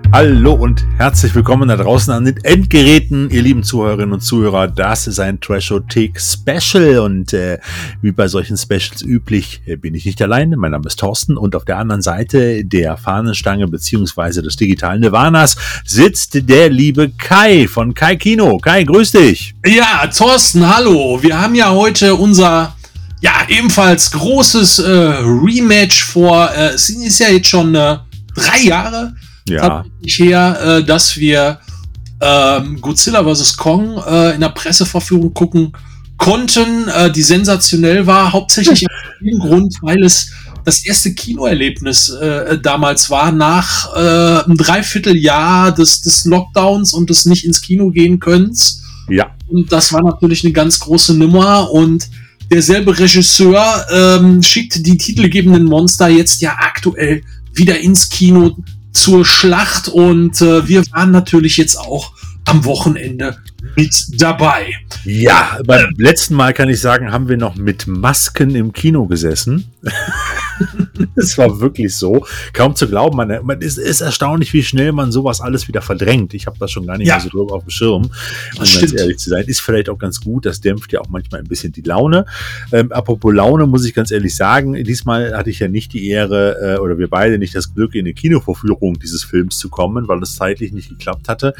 Hallo und herzlich willkommen da draußen an den Endgeräten, ihr lieben Zuhörerinnen und Zuhörer. Das ist ein Trashothek-Special und wie bei solchen Specials üblich bin ich nicht allein. Mein Name ist Thorsten und auf der anderen Seite der Fahnenstange beziehungsweise des digitalen Nirvanas sitzt der liebe Kai von Kai Kino. Kai, grüß dich. Ja, Thorsten, hallo. Wir haben ja heute unser ebenfalls großes Rematch vor. Es ist ja jetzt schon 3 Jahre her, dass wir Godzilla vs. Kong in der Presseverführung gucken konnten, die sensationell war, hauptsächlich aus dem Grund, weil es das erste Kinoerlebnis damals war, nach einem Dreivierteljahr des Lockdowns und des nicht ins Kino gehen Könnens. Ja. Und das war natürlich eine ganz große Nummer und derselbe Regisseur schickt die titelgebenden Monster jetzt ja aktuell wieder ins Kino zur Schlacht und wir waren natürlich jetzt auch am Wochenende mit dabei. Ja, beim letzten Mal kann ich sagen, haben wir noch mit Masken im Kino gesessen. Es war wirklich so. Kaum zu glauben, man ist erstaunlich, wie schnell man sowas alles wieder verdrängt. Ich habe das schon gar nicht mehr so drüber auf dem Schirm. Um ganz ehrlich zu sein, ist vielleicht auch ganz gut. Das dämpft ja auch manchmal ein bisschen die Laune. Apropos Laune, muss ich ganz ehrlich sagen, diesmal hatte ich ja nicht die Ehre oder wir beide nicht das Glück, in eine Kinovorführung dieses Films zu kommen, weil es zeitlich nicht geklappt hatte.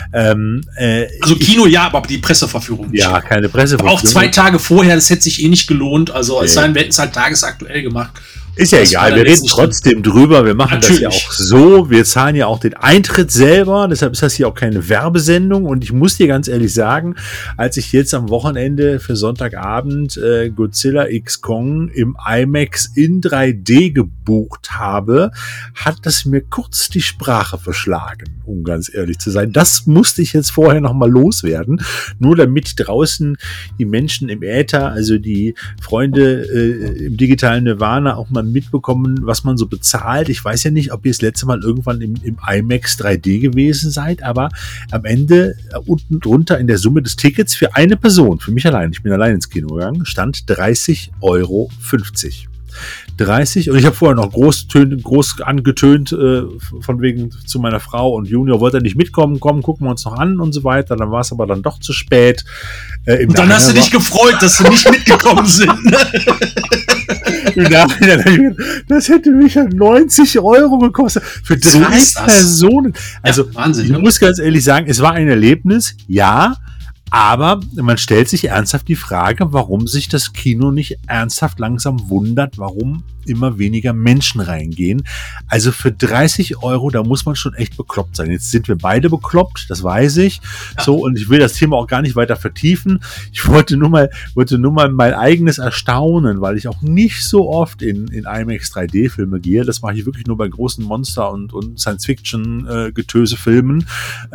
Also Kino ja, aber die Presseverführung nicht. Ja, keine Presseverführung. Auch 2 Tage vorher, das hätte sich eh nicht gelohnt. Also es sei denn, wir hätten es halt tagesaktuell gemacht. Ist ja egal, wir reden trotzdem drüber, wir machen das ja auch so, wir zahlen ja auch den Eintritt selber, deshalb ist das hier auch keine Werbesendung und ich muss dir ganz ehrlich sagen, als ich jetzt am Wochenende für Sonntagabend Godzilla x Kong im IMAX in 3D gebucht habe, hat das mir kurz die Sprache verschlagen, um ganz ehrlich zu sein. Das musste ich jetzt vorher nochmal loswerden, nur damit draußen die Menschen im Äther, also die Freunde im digitalen Nirvana auch mal mitbekommen, was man so bezahlt. Ich weiß ja nicht, ob ihr das letzte Mal irgendwann im IMAX 3D gewesen seid, aber am Ende unten drunter in der Summe des Tickets für eine Person, für mich allein, ich bin allein ins Kino gegangen, stand 30,50 Euro. 30, und ich habe vorher noch groß angetönt von wegen zu meiner Frau und Junior wollte nicht mitkommen, gucken wir uns noch an und so weiter, dann war es aber dann doch zu spät. Und dann hast du dich gefreut, dass sie nicht mitgekommen sind. Das hätte mich ja 90 Euro gekostet für 3 Personen. Also Wahnsinn, ich muss ganz ehrlich sagen, es war ein Erlebnis, ja, aber man stellt sich ernsthaft die Frage, warum sich das Kino nicht ernsthaft langsam wundert, warum immer weniger Menschen reingehen. Also für 30 Euro, da muss man schon echt bekloppt sein. Jetzt sind wir beide bekloppt, das weiß ich. Ja. So, und ich will das Thema auch gar nicht weiter vertiefen. Ich wollte nur mal mein eigenes Erstaunen, weil ich auch nicht so oft in IMAX 3D-Filme gehe. Das mache ich wirklich nur bei großen Monster- und Science-Fiction-Getöse-Filmen.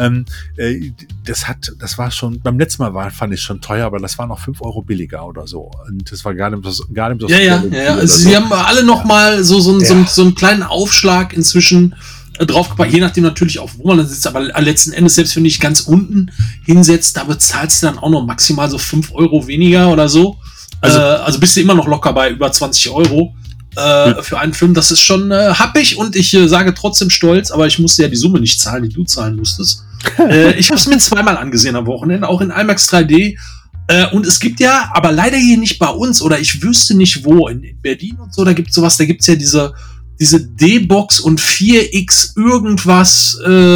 Das war schon, beim letzten Mal fand ich es schon teuer, aber das war noch 5 Euro billiger oder so. Und das war gar nicht so. Ja. Also sie haben alle noch mal so einen kleinen Aufschlag inzwischen draufgepackt, je nachdem natürlich auch, wo man dann sitzt, aber letzten Endes, selbst wenn du dich ganz unten hinsetzt, da bezahlst du dann auch noch maximal so 5 Euro weniger oder so. Also bist du immer noch locker bei über 20 Euro für einen Film. Das ist schon happig und ich sage trotzdem stolz, aber ich musste ja die Summe nicht zahlen, die du zahlen musstest. Ich habe es mir 2-mal angesehen am Wochenende, auch in IMAX 3D. Und es gibt ja, aber leider hier nicht bei uns, oder ich wüsste nicht wo, in Berlin und so, da gibt es sowas, da gibt es ja diese D-Box und 4X irgendwas,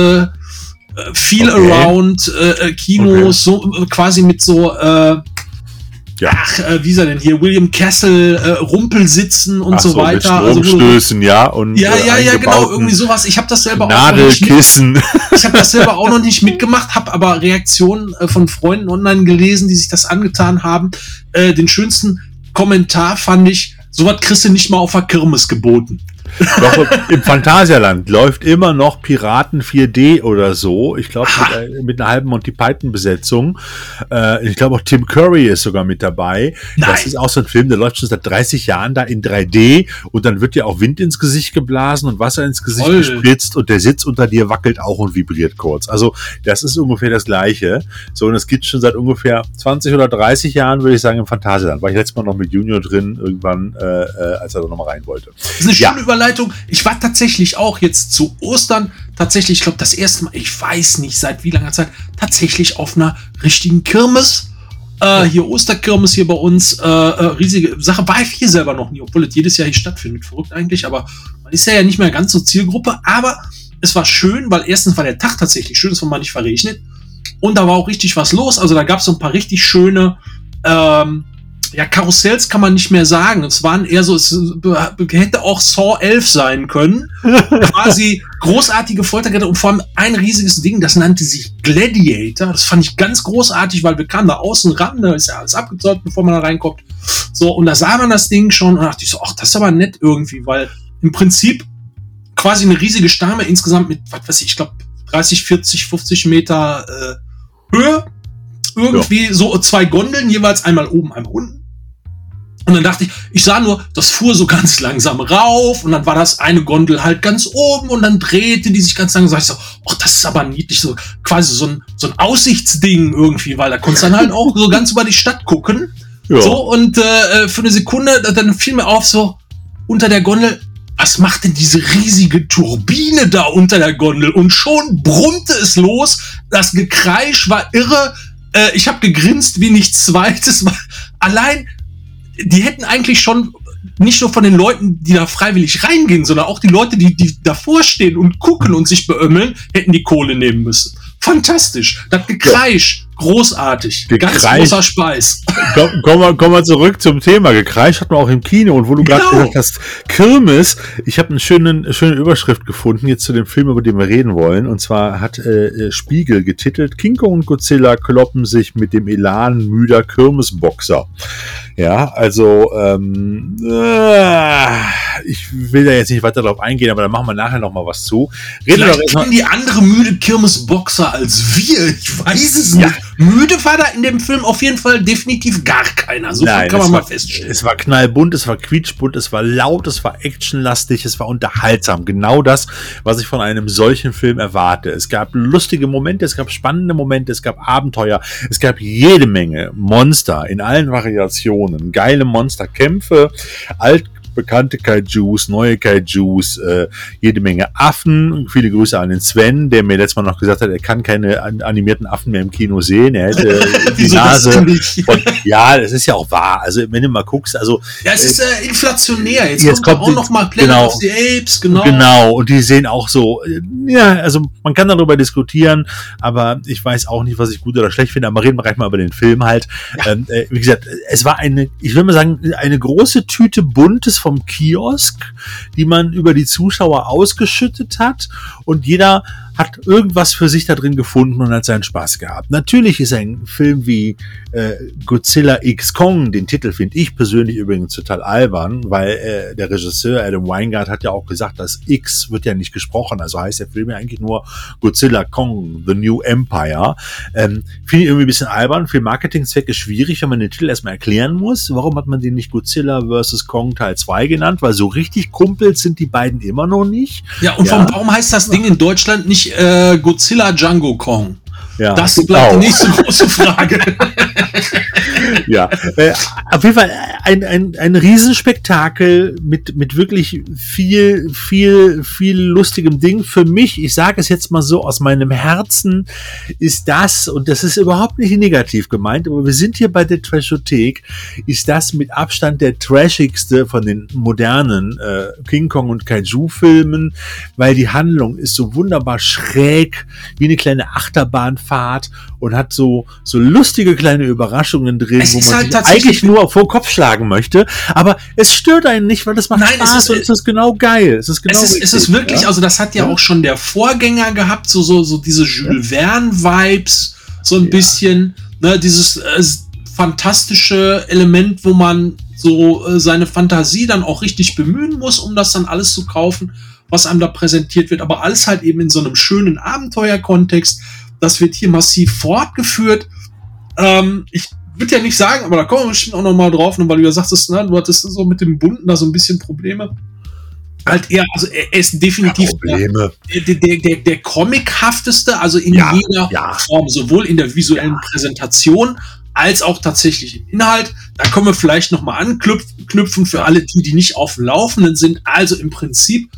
Feel-Around Kinos, so quasi mit so, wie ist er denn hier? William Castle, Rumpelsitzen und so weiter. Mit Stromstößen, und genau, irgendwie sowas. Ich habe das selber Nadelkissen. Ich habe das selber auch noch nicht mitgemacht, habe aber Reaktionen von Freunden online gelesen, die sich das angetan haben. Den schönsten Kommentar fand ich, sowas kriegst du nicht mal auf der Kirmes geboten. Doch, im Phantasialand läuft immer noch Piraten 4D oder so. Ich glaube, mit einer halben Monty Python-Besetzung. Ich glaube, auch Tim Curry ist sogar mit dabei. Nein. Das ist auch so ein Film, der läuft schon seit 30 Jahren da in 3D und dann wird dir auch Wind ins Gesicht geblasen und Wasser ins Gesicht gespritzt und der Sitz unter dir wackelt auch und vibriert kurz. Also, das ist ungefähr das Gleiche. So, und das gibt es schon seit ungefähr 20 oder 30 Jahren, würde ich sagen, im Phantasialand. War ich letztes Mal noch mit Junior drin, irgendwann, als er da nochmal rein wollte. Das ist eine schöne Überleitung. Ich war tatsächlich auch jetzt zu Ostern tatsächlich, ich glaube, das erste Mal, ich weiß nicht seit wie langer Zeit, tatsächlich auf einer richtigen Kirmes. Hier Osterkirmes hier bei uns, riesige Sache, war ich hier selber noch nie, obwohl es jedes Jahr hier stattfindet. Verrückt eigentlich, aber man ist ja nicht mehr ganz so Zielgruppe, aber es war schön, weil erstens war der Tag tatsächlich schön, es war mal nicht verregnet und da war auch richtig was los, also da gab es so ein paar richtig schöne Karussells kann man nicht mehr sagen. Es waren eher so, es hätte auch Saw 11 sein können. Quasi großartige Folterkette und vor allem ein riesiges Ding, das nannte sich Gladiator. Das fand ich ganz großartig, weil wir kamen da außen ran, da ist ja alles abgezäumt, bevor man da reinkommt. So, und da sah man das Ding schon und dachte ich so, ach, das ist aber nett irgendwie, weil im Prinzip quasi eine riesige Stame insgesamt mit, was weiß ich glaube 30, 40, 50 Meter Höhe. Irgendwie so 2 Gondeln, jeweils einmal oben, einmal unten. Und dann dachte ich sah nur, das fuhr so ganz langsam rauf und dann war das eine Gondel halt ganz oben und dann drehte die sich ganz langsam. Sag ich so, ach, das ist aber niedlich, so quasi so ein Aussichtsding irgendwie, weil da konntest du dann halt auch so ganz über die Stadt gucken. Ja. So, und für eine Sekunde, dann fiel mir auf, so unter der Gondel, was macht denn diese riesige Turbine da unter der Gondel? Und schon brummte es los, das Gekreisch war irre. Ich habe gegrinst wie nichts Zweites. Allein, die hätten eigentlich schon nicht nur von den Leuten, die da freiwillig reingehen, sondern auch die Leute, die davor stehen und gucken und sich beömmeln, hätten die Kohle nehmen müssen. Fantastisch. Das Gekreisch, großartig. Gekreisch. Ganz großer Speis. Komm mal zurück zum Thema. Gekreisch hat man auch im Kino. Und wo du gerade gesagt hast, Kirmes, ich habe eine schöne Überschrift gefunden, jetzt zu dem Film, über den wir reden wollen. Und zwar hat Spiegel getitelt, King Kong und Godzilla kloppen sich mit dem Elan müder Kirmesboxer. Ja, also ich will da jetzt nicht weiter drauf eingehen, aber da machen wir nachher noch mal was zu. Vielleicht kennen die andere müde Kirmesboxer als wir. Ich weiß es nicht. Müde war da in dem Film auf jeden Fall definitiv gar keiner. So Nein, kann man mal feststellen. Es war knallbunt, es war quietschbunt, es war laut, es war actionlastig, es war unterhaltsam. Genau das, was ich von einem solchen Film erwarte. Es gab lustige Momente, es gab spannende Momente, es gab Abenteuer, es gab jede Menge Monster in allen Variationen, geile Monsterkämpfe, bekannte Kaijus, neue Kaijus, jede Menge Affen. Viele Grüße an den Sven, der mir letztes Mal noch gesagt hat, er kann keine animierten Affen mehr im Kino sehen. Er hätte die Nase. Ja, das ist ja auch wahr. Also wenn du mal guckst, also ja, es ist inflationär. Jetzt kommt auch noch mal Planet of the Apes, genau. Und die sehen auch so. Ja, also man kann darüber diskutieren, aber ich weiß auch nicht, was ich gut oder schlecht finde. Aber reden wir gleich mal über den Film halt. Ja. Wie gesagt, es war ich würde mal sagen, eine große Tüte Buntes vom Kiosk, die man über die Zuschauer ausgeschüttet hat und jeder hat irgendwas für sich da drin gefunden und hat seinen Spaß gehabt. Natürlich ist ein Film wie Godzilla X Kong, den Titel finde ich persönlich übrigens total albern, weil der Regisseur Adam Wingard hat ja auch gesagt, das X wird ja nicht gesprochen, also heißt der Film ja eigentlich nur Godzilla Kong, The New Empire. Finde ich irgendwie ein bisschen albern, für Marketingzwecke schwierig, wenn man den Titel erstmal erklären muss. Warum hat man den nicht Godzilla vs. Kong Teil 2 genannt? Weil so richtig Kumpels sind die beiden immer noch nicht. Ja, und warum heißt das Ding in Deutschland nicht Godzilla Django Kong? Ja, das bleibt die nächste große Frage. Ja, auf jeden Fall ein Riesenspektakel mit wirklich viel lustigem Ding. Für mich, ich sage es jetzt mal so, aus meinem Herzen ist das, und das ist überhaupt nicht negativ gemeint, aber wir sind hier bei der Trashothek, ist das mit Abstand der trashigste von den modernen King Kong und Kaiju-Filmen, weil die Handlung ist so wunderbar schräg, wie eine kleine Achterbahnfahrt und hat so lustige kleine Überraschungen drin, wo man halt sich eigentlich nur vor den Kopf schlagen möchte, aber es stört einen nicht, weil das macht Spaß und es ist genau geil. Es ist wirklich, ja? Also das hat ja auch schon der Vorgänger gehabt, so diese Jules Verne-Vibes, so ein bisschen, ne, dieses fantastische Element, wo man so seine Fantasie dann auch richtig bemühen muss, um das dann alles zu kaufen, was einem da präsentiert wird, aber alles halt eben in so einem schönen Abenteuerkontext. Das wird hier massiv fortgeführt. Ich würde ja nicht sagen, aber da kommen wir bestimmt auch noch mal drauf, weil du ja sagtest, ne, du hattest so mit dem Bunten da so ein bisschen Probleme. Halt eher, also er ist definitiv der Comic-hafteste, also in jeder Form, sowohl in der visuellen Präsentation als auch tatsächlich im Inhalt. Da können wir vielleicht noch mal anknüpfen für alle, die nicht auf dem Laufenden sind. Also im Prinzip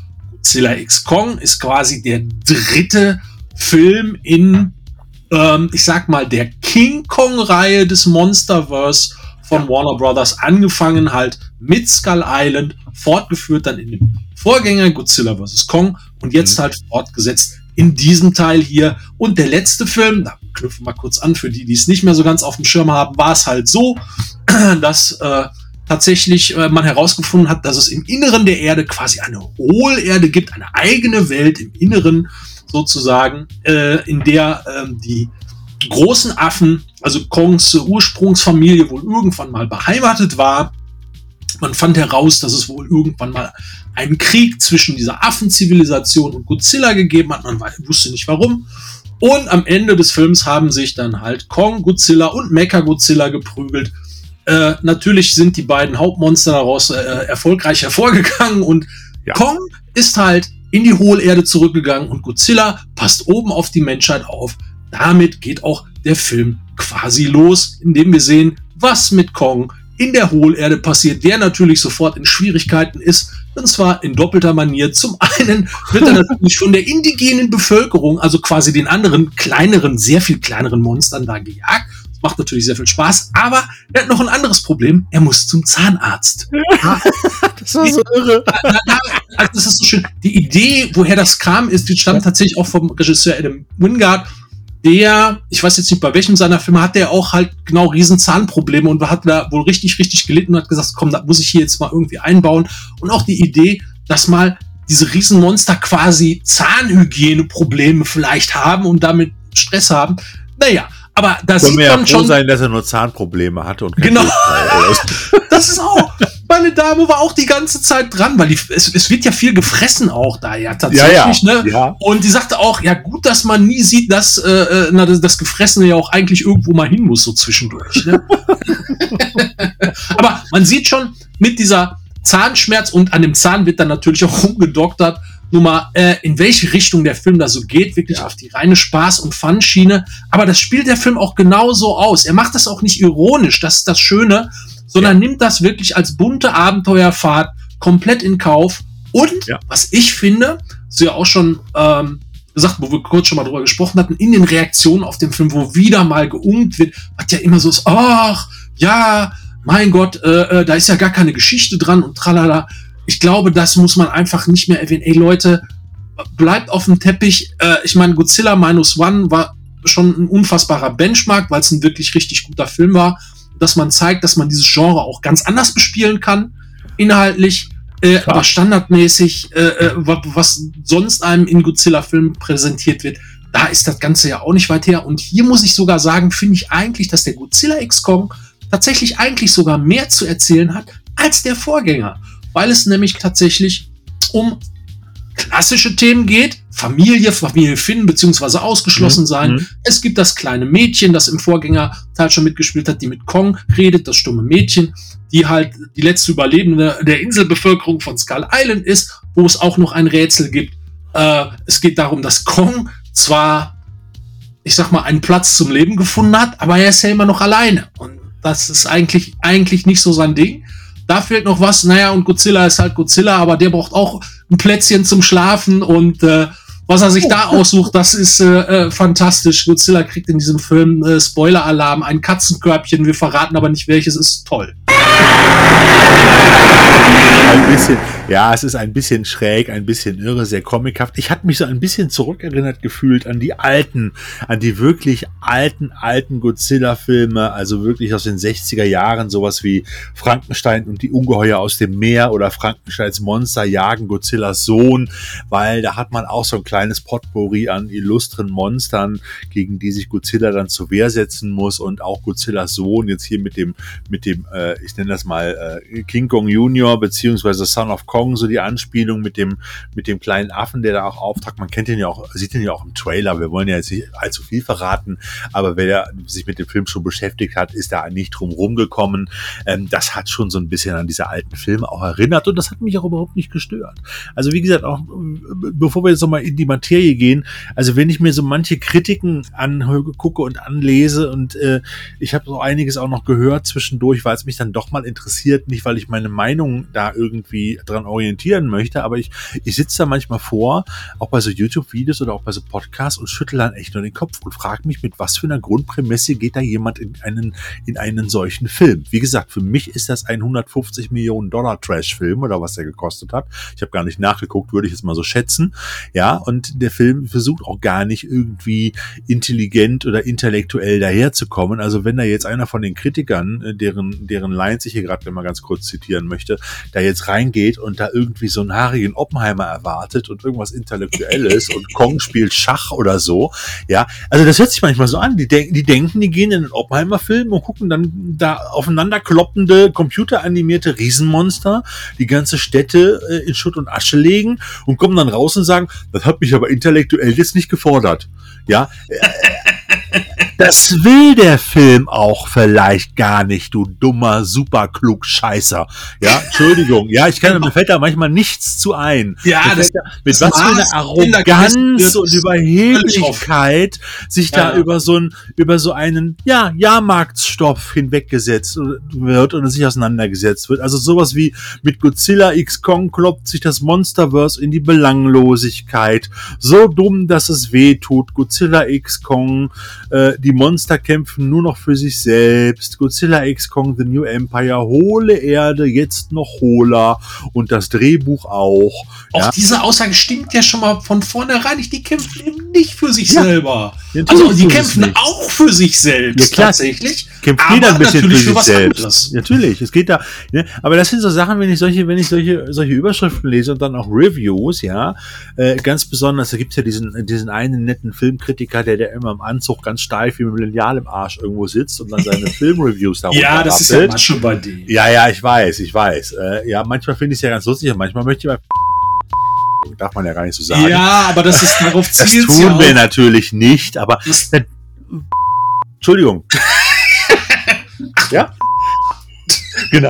Godzilla x Kong ist quasi der dritte Film in, ich sag mal, der King Kong-Reihe des Monsterverse von Warner Brothers, angefangen halt mit Skull Island, fortgeführt dann in dem Vorgänger Godzilla vs. Kong und jetzt halt fortgesetzt in diesem Teil hier. Und der letzte Film, da knüpfen wir mal kurz an, für die es nicht mehr so ganz auf dem Schirm haben, war es halt so, dass tatsächlich man herausgefunden hat, dass es im Inneren der Erde quasi eine Hohlerde gibt, eine eigene Welt im Inneren sozusagen, in der die großen Affen, also Kongs Ursprungsfamilie, wohl irgendwann mal beheimatet war. Man fand heraus, dass es wohl irgendwann mal einen Krieg zwischen dieser Affenzivilisation und Godzilla gegeben hat. Man wusste nicht warum. Und am Ende des Films haben sich dann halt Kong, Godzilla und Mechagodzilla geprügelt. Natürlich sind die beiden Hauptmonster daraus erfolgreich hervorgegangen und Kong ist halt in die Hohlerde zurückgegangen und Godzilla passt oben auf die Menschheit auf. Damit geht auch der Film quasi los, indem wir sehen, was mit Kong in der Hohlerde passiert, der natürlich sofort in Schwierigkeiten ist, und zwar in doppelter Manier. Zum einen wird er natürlich von der indigenen Bevölkerung, also quasi den anderen kleineren, sehr viel kleineren Monstern da gejagt. Das macht natürlich sehr viel Spaß, aber er hat noch ein anderes Problem. Er muss zum Zahnarzt. Das war so irre. Also das ist so schön. Die Idee, woher das kam, die stammt tatsächlich auch vom Regisseur Adam Wingard. Der, ich weiß jetzt nicht, bei welchem seiner Filme, hat der auch halt genau riesen Zahnprobleme und hat da wohl richtig gelitten und hat gesagt, komm, da muss ich hier jetzt mal irgendwie einbauen. Und auch die Idee, dass mal diese Riesenmonster quasi Zahnhygieneprobleme vielleicht haben und damit Stress haben. Naja, aber da sieht man schon sein, dass er nur Zahnprobleme hatte und genau. Das ist auch. Meine Dame war auch die ganze Zeit dran, weil es wird ja viel gefressen auch da ja tatsächlich, ne? Ja. Und die sagte auch, ja gut, dass man nie sieht, dass das Gefressene ja auch eigentlich irgendwo mal hin muss so zwischendurch. Ne? Aber man sieht schon mit dieser Zahnschmerz und an dem Zahn wird dann natürlich auch rumgedoktert. Nur mal, in welche Richtung der Film da so geht, wirklich auf die reine Spaß- und Fun-Schiene. Aber das spielt der Film auch genauso aus. Er macht das auch nicht ironisch, das ist das Schöne, sondern nimmt das wirklich als bunte Abenteuerfahrt komplett in Kauf. Und, was ich finde, so ja auch schon gesagt, wo wir kurz schon mal drüber gesprochen hatten, in den Reaktionen auf den Film, wo wieder mal geungt wird, hat ja immer so, ach, ja, mein Gott, da ist ja gar keine Geschichte dran und tralala. Ich glaube, das muss man einfach nicht mehr erwähnen. Ey Leute, bleibt auf dem Teppich. Ich meine, Godzilla Minus One war schon ein unfassbarer Benchmark, weil es ein wirklich richtig guter Film war. Dass man zeigt, dass man dieses Genre auch ganz anders bespielen kann, inhaltlich, aber standardmäßig, was sonst einem in Godzilla-Filmen präsentiert wird, da ist das Ganze ja auch nicht weit her. Und hier muss ich sogar sagen, finde ich eigentlich, dass der Godzilla x Kong tatsächlich eigentlich sogar mehr zu erzählen hat als der Vorgänger. Weil es nämlich tatsächlich um klassische Themen geht. Familie finden bzw. ausgeschlossen sein. Es gibt das kleine Mädchen, das im Vorgängerteil schon mitgespielt hat, die mit Kong redet, das stumme Mädchen, die halt die letzte Überlebende der Inselbevölkerung von Skull Island ist, wo es auch noch ein Rätsel gibt. Es geht darum, dass Kong zwar, ich sag mal, einen Platz zum Leben gefunden hat, aber er ist ja immer noch alleine. Und das ist eigentlich nicht so sein Ding. Da fehlt noch was, naja, und Godzilla ist halt Godzilla, aber der braucht auch ein Plätzchen zum Schlafen und was er sich da aussucht, das ist fantastisch. Godzilla kriegt in diesem Film Spoiler-Alarm, ein Katzenkörbchen, wir verraten aber nicht welches, ist toll. Ein bisschen, ja, es ist ein bisschen schräg, ein bisschen irre, sehr comichaft. Ich hatte mich so ein bisschen zurückerinnert gefühlt an die wirklich alten Godzilla-Filme, also wirklich aus den 60er Jahren, sowas wie Frankenstein und die Ungeheuer aus dem Meer oder Frankensteins Monster jagen Godzillas Sohn, weil da hat man auch so ein kleines Potpourri an illustren Monstern, gegen die sich Godzilla dann zur Wehr setzen muss, und auch Godzillas Sohn jetzt hier mit dem ich nenne das mal King Kong Junior beziehungsweise Son of Kong, so die Anspielung mit dem kleinen Affen, der da auch auftaucht. Man kennt den ja auch, sieht den ja auch im Trailer. Wir wollen ja jetzt nicht allzu viel verraten, aber wer sich mit dem Film schon beschäftigt hat, ist da nicht drum rumgekommen. Das hat schon so ein bisschen an diese alten Filme auch erinnert, und das hat mich auch überhaupt nicht gestört. Also wie gesagt, auch bevor wir jetzt nochmal in die Materie gehen, also wenn ich mir so manche Kritiken angucke und anlese, und ich habe so einiges auch noch gehört zwischendurch, weil es mich dann doch mal interessiert, nicht weil ich meine Meinung da irgendwie dran orientieren möchte, aber ich sitze da manchmal vor, auch bei so YouTube-Videos oder auch bei so Podcasts und schüttel dann echt nur den Kopf und frage mich, mit was für einer Grundprämisse geht da jemand in einen solchen Film. Wie gesagt, für mich ist das ein 150 Millionen Dollar Trash-Film oder was der gekostet hat. Ich habe gar nicht nachgeguckt, würde ich jetzt mal so schätzen. Ja, und der Film versucht auch gar nicht irgendwie intelligent oder intellektuell daherzukommen. Also wenn da jetzt einer von den Kritikern, deren Lines ich hier gerade mal ganz kurz zitieren möchte, da jetzt reingeht und da irgendwie so einen haarigen Oppenheimer erwartet und irgendwas Intellektuelles und Kong spielt Schach oder so, ja, also das hört sich manchmal so an. Die denken, die gehen in den Oppenheimer-Film und gucken dann da aufeinander kloppende, computeranimierte Riesenmonster, die ganze Städte in Schutt und Asche legen und kommen dann raus und sagen, das hat mich aber intellektuell jetzt nicht gefordert. Ja, das will der Film auch vielleicht gar nicht, du dummer, super klug Scheißer. Ja, Entschuldigung. Ja, mir fällt da manchmal nichts zu ein. Ja, mit was für eine Arroganz und Überheblichkeit sich da über so einen Jahrmarktsstoff hinweggesetzt wird oder sich auseinandergesetzt wird. Also sowas wie mit Godzilla X Kong kloppt sich das Monsterverse in die Belanglosigkeit. So dumm, dass es weh tut. Godzilla X Kong, die Monster kämpfen nur noch für sich selbst. Godzilla X Kong, The New Empire, hohle Erde, jetzt noch hohler und das Drehbuch auch. Auch diese Aussage stimmt ja schon mal von vornherein nicht. Die kämpfen eben nicht für sich selber. Also die kämpfen auch für sich selbst, tatsächlich. Kämpft jeder ein bisschen für sich selbst. Anderes. Natürlich, es geht da. Ne? Aber das sind so Sachen, wenn ich solche Überschriften lese und dann auch Reviews, ja, ganz besonders, da gibt's ja diesen einen netten Filmkritiker, der immer im Anzug ganz steif wie ein Millennial im Arsch irgendwo sitzt und dann seine Filmreviews darunter ja, das ist ja Masche bei denen. Ja, ich weiß. Ja, manchmal finde ich es ja ganz lustig und manchmal möchte ich mal darf man ja gar nicht so sagen. Ja, aber das ist darauf zielt. Das tun wir natürlich nicht, aber Entschuldigung. Ja? Genau.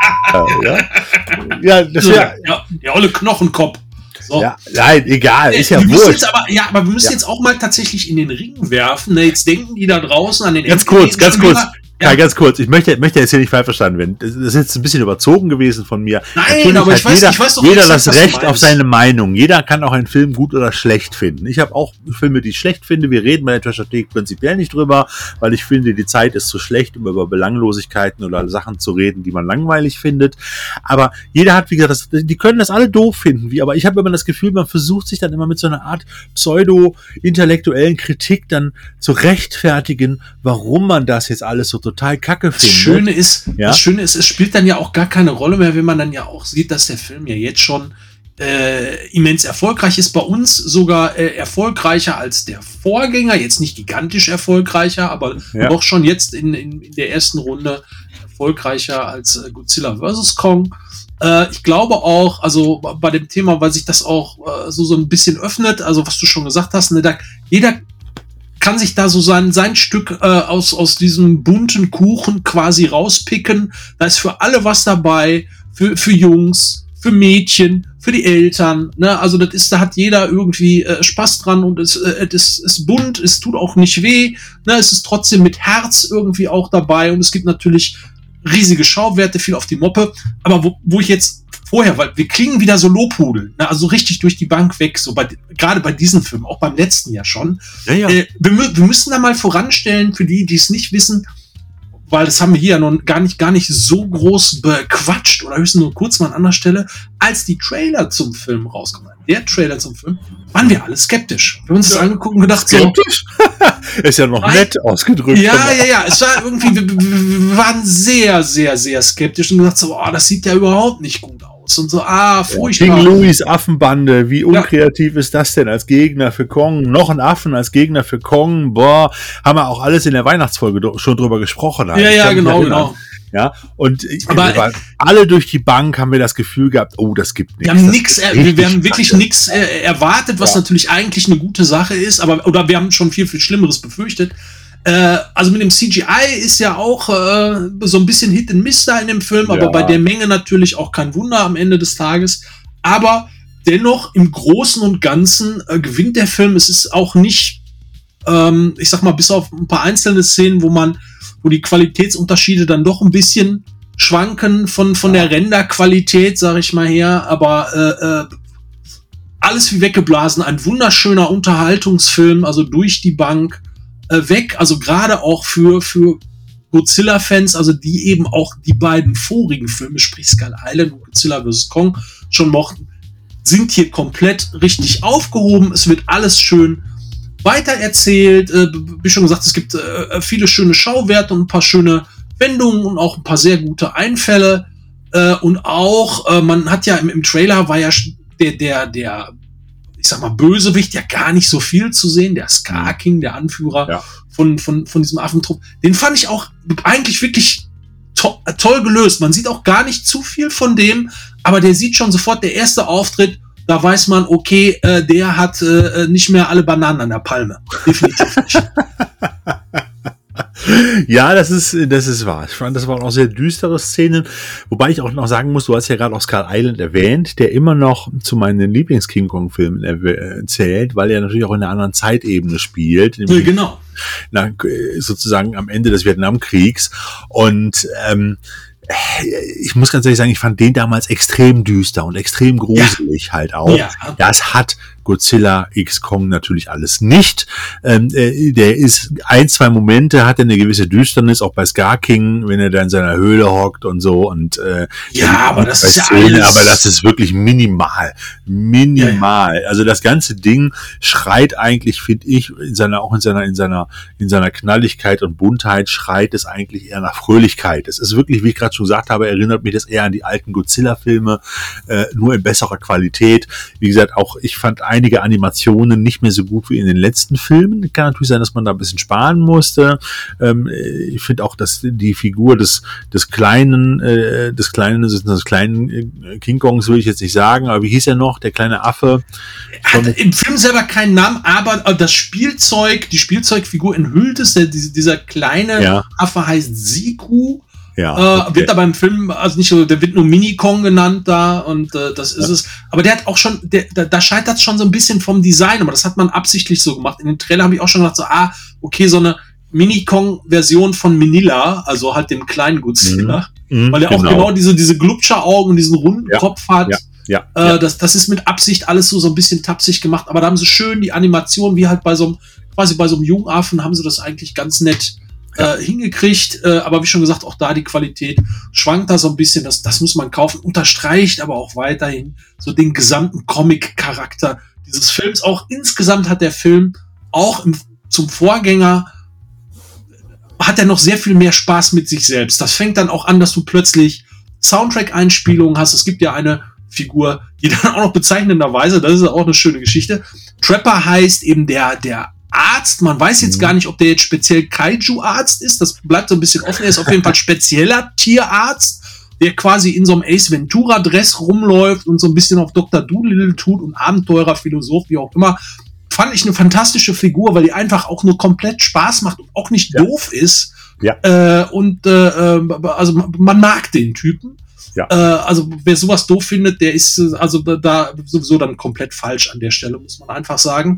Ja, das wäre der olle Knochenkopf. So. Ja, nein, egal, ist ja wurscht. Aber wir müssen jetzt auch mal tatsächlich in den Ring werfen. Jetzt denken die da draußen an den Ganz kurz. Ja, ganz kurz. Ich möchte jetzt hier nicht falsch verstanden werden. Das ist jetzt ein bisschen überzogen gewesen von mir. Nein, aber ich weiß doch, jeder das Recht auf seine Meinung. Jeder kann auch einen Film gut oder schlecht finden. Ich habe auch Filme, die ich schlecht finde. Wir reden bei der Trashothek prinzipiell nicht drüber, weil ich finde, die Zeit ist zu schlecht, um über Belanglosigkeiten oder Sachen zu reden, die man langweilig findet. Aber jeder hat, wie gesagt, die können das alle doof finden. Aber ich habe immer das Gefühl, man versucht sich dann immer mit so einer Art pseudo-intellektuellen Kritik dann zu rechtfertigen, warum man das jetzt alles so total kacke findet. Das Schöne ist, es spielt dann ja auch gar keine Rolle mehr, wenn man dann ja auch sieht, dass der Film ja jetzt schon immens erfolgreich ist. Bei uns sogar erfolgreicher als der Vorgänger. Jetzt nicht gigantisch erfolgreicher, aber doch schon jetzt in der ersten Runde erfolgreicher als Godzilla vs. Kong. Ich glaube auch, also bei dem Thema, weil sich das auch so ein bisschen öffnet, also was du schon gesagt hast, ne, jeder kann sich da so sein Stück aus diesem bunten Kuchen quasi rauspicken. Da ist für alle was dabei, für Jungs, für Mädchen, für die Eltern. Ne? Also da hat jeder irgendwie Spaß dran und es ist bunt, es tut auch nicht weh. Ne? Es ist trotzdem mit Herz irgendwie auch dabei und es gibt natürlich riesige Schauwerte, viel auf die Moppe. Aber wo ich jetzt vorher, weil wir klingen wieder so Lobhudel, ne? Also richtig durch die Bank weg, so gerade bei diesem Film, auch beim letzten ja schon. Ja. Wir müssen da mal voranstellen, für die es nicht wissen, weil das haben wir hier ja noch gar nicht so groß bequatscht oder höchstens nur kurz mal an anderer Stelle, als die Trailer zum Film rauskommen. Der Trailer zum Film, waren wir alle skeptisch. Wir haben uns das angeguckt und gedacht, skeptisch? So. Ist ja noch nett ausgedrückt. Ja. Es war irgendwie, wir waren sehr, sehr, sehr skeptisch und gedacht so, das sieht ja überhaupt nicht gut aus. Und so, furchtbar. King Louis Affenbande, wie unkreativ ist das denn als Gegner für Kong? Noch ein Affen als Gegner für Kong, haben wir auch alles in der Weihnachtsfolge schon drüber gesprochen. Ja, genau. Ja, und aber alle durch die Bank haben wir das Gefühl gehabt, das gibt nichts. Wir haben wirklich nichts erwartet, was natürlich eigentlich eine gute Sache ist, oder wir haben schon viel, viel Schlimmeres befürchtet. Also mit dem CGI ist ja auch so ein bisschen Hit and Miss da in dem Film, aber bei der Menge natürlich auch kein Wunder am Ende des Tages. Aber dennoch im Großen und Ganzen gewinnt der Film. Es ist auch nicht, ich sag mal, bis auf ein paar einzelne Szenen, wo die Qualitätsunterschiede dann doch ein bisschen schwanken von der Renderqualität, sag ich mal her, aber alles wie weggeblasen, ein wunderschöner Unterhaltungsfilm, also durch die Bank weg, also gerade auch für Godzilla-Fans, also die eben auch die beiden vorigen Filme, sprich Skull Island und Godzilla vs. Kong, schon mochten, sind hier komplett richtig aufgehoben. Es wird alles schön weitererzählt. Wie schon gesagt, es gibt viele schöne Schauwerte und ein paar schöne Wendungen und auch ein paar sehr gute Einfälle. Und auch, man hat ja im Trailer war ja der ich sag mal, Bösewicht ja gar nicht so viel zu sehen. Der Scar King, der Anführer von diesem Affentrupp. Den fand ich auch eigentlich wirklich toll gelöst. Man sieht auch gar nicht zu viel von dem, aber der sieht schon sofort, der erste Auftritt, da weiß man, okay, der hat nicht mehr alle Bananen an der Palme. Definitiv nicht. Ja, das ist wahr. Ich fand, das waren auch sehr düstere Szenen. Wobei ich auch noch sagen muss, du hast ja gerade auch Skull Island erwähnt, der immer noch zu meinen Lieblings-King Kong-Filmen zählt, weil er natürlich auch in einer anderen Zeitebene spielt. Genau. Sozusagen am Ende des Vietnamkriegs. Und ich muss ganz ehrlich sagen, ich fand den damals extrem düster und extrem gruselig halt auch. Ja. Das hat Godzilla X Kong natürlich alles nicht. Der ist 1-2 Momente, hat er eine gewisse Düsternis, auch bei Scar King, wenn er da in seiner Höhle hockt und so. Und aber das ist ja alles. Aber das ist wirklich minimal. Ja. Also das ganze Ding schreit eigentlich, finde ich, in seiner Knalligkeit und Buntheit schreit es eigentlich eher nach Fröhlichkeit. Es ist wirklich, wie ich gerade schon gesagt habe, erinnert mich das eher an die alten Godzilla-Filme, nur in besserer Qualität. Wie gesagt, auch ich fand einige Animationen nicht mehr so gut wie in den letzten Filmen. Kann natürlich sein, dass man da ein bisschen sparen musste. Ich finde auch, dass die Figur des kleinen King Kongs will ich jetzt nicht sagen, aber wie hieß er noch? Der kleine Affe. Hat im Film selber keinen Namen, aber das Spielzeug, die Spielzeugfigur enthüllt es. Dieser kleine Affe heißt Siku. Ja, okay. Wird aber im Film, also nicht so, der wird nur Mini-Kong genannt da und das ist es. Aber der hat auch schon, da scheitert es schon so ein bisschen vom Design, aber das hat man absichtlich so gemacht. In den Trailer habe ich auch schon gedacht, so, okay, so eine Mini-Kong-Version von Manila, also halt dem kleinen Godzilla, weil er auch genau diese Glubscher-Augen und diesen runden Kopf hat. Das ist mit Absicht alles so ein bisschen tapsig gemacht, aber da haben sie schön die Animation, wie halt bei so einem Jungaffen, haben sie das eigentlich ganz nett hingekriegt, aber wie schon gesagt, auch da die Qualität schwankt da so ein bisschen, das muss man kaufen, unterstreicht aber auch weiterhin so den gesamten Comic-Charakter dieses Films. Auch insgesamt hat der Film auch zum Vorgänger hat er noch sehr viel mehr Spaß mit sich selbst. Das fängt dann auch an, dass du plötzlich Soundtrack-Einspielungen hast. Es gibt ja eine Figur, die dann auch noch bezeichnenderweise, das ist auch eine schöne Geschichte, Trapper heißt eben der Arzt, man weiß jetzt gar nicht, ob der jetzt speziell Kaiju-Arzt ist, das bleibt so ein bisschen offen, er ist auf jeden Fall spezieller Tierarzt, der quasi in so einem Ace Ventura-Dress rumläuft und so ein bisschen auf Dr. Dolittle tut und Abenteurer, Philosoph, wie auch immer. Fand ich eine fantastische Figur, weil die einfach auch nur komplett Spaß macht und auch nicht doof ist. Ja. Also man mag den Typen. Ja. Also wer sowas doof findet, der ist also da sowieso dann komplett falsch an der Stelle, muss man einfach sagen.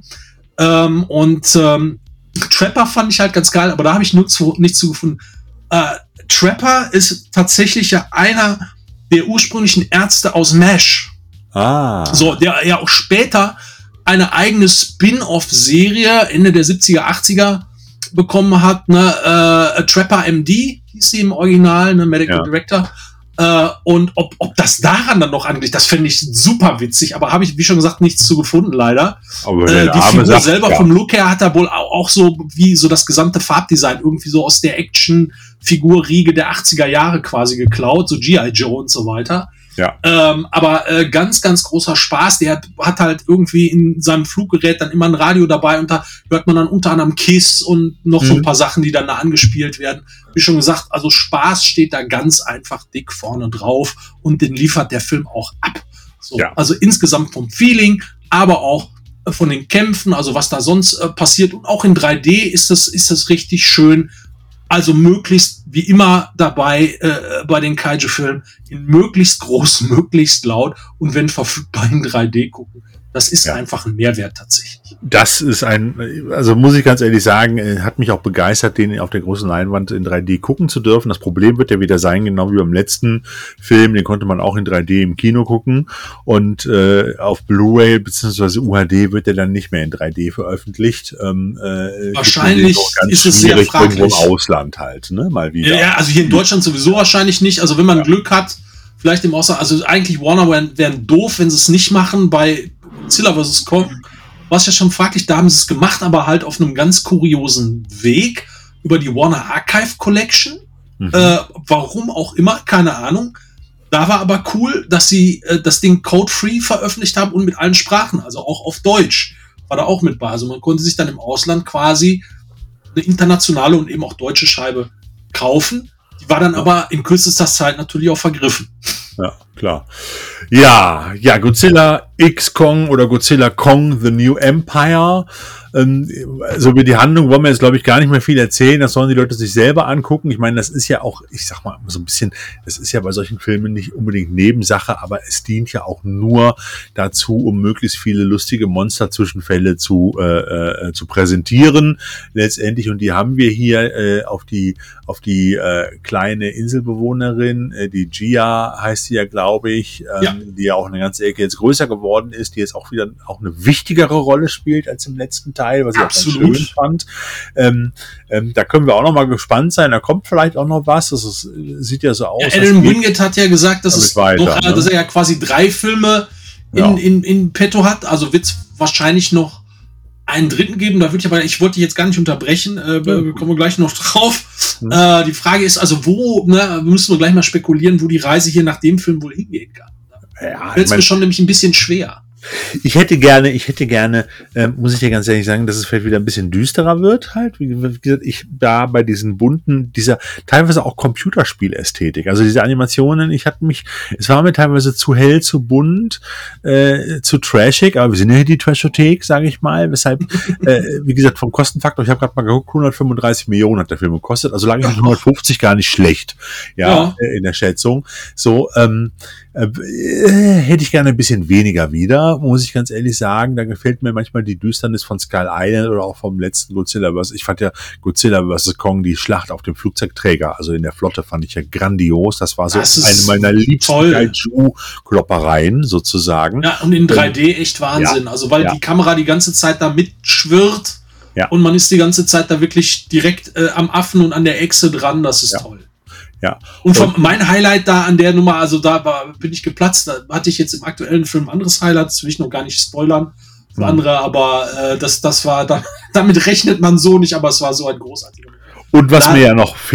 Trapper fand ich halt ganz geil, aber da habe ich nichts zu gefunden. Trapper ist tatsächlich ja einer der ursprünglichen Ärzte aus MASH. So, der ja auch später eine eigene Spin-off-Serie Ende der 70er, 80er bekommen hat, ne? Trapper MD hieß sie im Original, ne? Medical Director. Und ob das daran dann noch angelegt, das fände ich super witzig, aber habe ich, wie schon gesagt, nichts zu gefunden, leider. Aber die Figur selber vom Look her hat er wohl auch so, wie so das gesamte Farbdesign irgendwie so aus der Action-Figur-Riege der 80er Jahre quasi geklaut, so G.I. Joe und so weiter. Ja. Aber ganz, ganz großer Spaß. Der hat halt irgendwie in seinem Fluggerät dann immer ein Radio dabei und da hört man dann unter anderem Kiss und noch so ein paar Sachen, die dann da angespielt werden. Wie schon gesagt, also Spaß steht da ganz einfach dick vorne drauf und den liefert der Film auch ab. So, also insgesamt vom Feeling, aber auch von den Kämpfen, also was da sonst passiert und auch in 3D ist das richtig schön. Also möglichst, wie immer dabei bei den Kaiju-Filmen, in möglichst groß, möglichst laut und wenn verfügbar in 3D gucken. Das ist einfach ein Mehrwert tatsächlich. Das ist also muss ich ganz ehrlich sagen, hat mich auch begeistert, den auf der großen Leinwand in 3D gucken zu dürfen. Das Problem wird ja wieder sein, genau wie beim letzten Film, den konnte man auch in 3D im Kino gucken und auf Blu-ray bzw. UHD wird er dann nicht mehr in 3D veröffentlicht. Wahrscheinlich ist es sehr fraglich. Irgendwo im Ausland halt, ne, mal wieder. Ja, also hier in Deutschland sowieso wahrscheinlich nicht. Also wenn man Glück hat, vielleicht im Ausland, also eigentlich Warner wären doof, wenn sie es nicht machen. Bei Godzilla vs. Kong war es ja schon fraglich, da haben sie es gemacht, aber halt auf einem ganz kuriosen Weg über die Warner Archive Collection. Warum auch immer, keine Ahnung. Da war aber cool, dass sie das Ding code-free veröffentlicht haben und mit allen Sprachen, also auch auf Deutsch war da auch mit bei. Also man konnte sich dann im Ausland quasi eine internationale und eben auch deutsche Scheibe kaufen. Die war dann aber in kürzester Zeit natürlich auch vergriffen. Ja, klar. Ja, Godzilla X Kong oder Godzilla Kong The New Empire. Also über die Handlung wollen wir jetzt, glaube ich, gar nicht mehr viel erzählen. Das sollen die Leute sich selber angucken. Ich meine, das ist ja auch, ich sag mal so ein bisschen, das ist ja bei solchen Filmen nicht unbedingt Nebensache, aber es dient ja auch nur dazu, um möglichst viele lustige Monster-Zwischenfälle zu präsentieren letztendlich. Und die haben wir hier auf die kleine Inselbewohnerin, die Gia heißt sie ja, glaube ich, die ja auch eine ganze Ecke jetzt größer geworden ist, die jetzt auch wieder eine wichtigere Rolle spielt als im letzten Teil, was ich auch ganz schön fand. Da können wir auch noch mal gespannt sein. Da kommt vielleicht auch noch was. Das sieht ja so aus. Ja, Alan Wingate hat ja gesagt, dass dass er ja quasi 3 Filme in petto hat. Also wird es wahrscheinlich noch einen dritten geben. Da ich wollte jetzt gar nicht unterbrechen. Kommen wir gleich noch drauf. Die Frage ist also, müssen wir gleich mal spekulieren, wo die Reise hier nach dem Film wohl hingehen kann. Ja, jetzt mir schon nämlich ein bisschen schwer. Ich hätte gerne, muss ich dir ganz ehrlich sagen, dass es vielleicht wieder ein bisschen düsterer wird halt. Wie gesagt, ich da bei diesen bunten, dieser teilweise auch Computerspielästhetik, also diese Animationen, es war mir teilweise zu hell, zu bunt, zu trashig, aber wir sind ja hier die Trashothek, sage ich mal, weshalb, wie gesagt, vom Kostenfaktor, ich habe gerade mal geguckt, 135 Millionen hat der Film gekostet, also lag ich mit 150 gar nicht schlecht, in der Schätzung. So, hätte ich gerne ein bisschen weniger wieder, muss ich ganz ehrlich sagen. Da gefällt mir manchmal die Düsternis von Skull Island oder auch vom letzten Godzilla. Ich fand ja Godzilla vs. Kong, die Schlacht auf dem Flugzeugträger, also in der Flotte, fand ich ja grandios. Das war so eine meiner liebsten Kaiju-Kloppereien sozusagen. Ja, und in 3D echt Wahnsinn. Also weil die Kamera die ganze Zeit da mitschwirrt und man ist die ganze Zeit da wirklich direkt am Affen und an der Echse dran. Das ist toll. Ja. Und mein Highlight da an der Nummer, also bin ich geplatzt, da hatte ich jetzt im aktuellen Film ein anderes Highlight, das will ich noch gar nicht spoilern für andere, aber das war, damit rechnet man so nicht, aber es war so ein großartiger Moment. Und was mir ja noch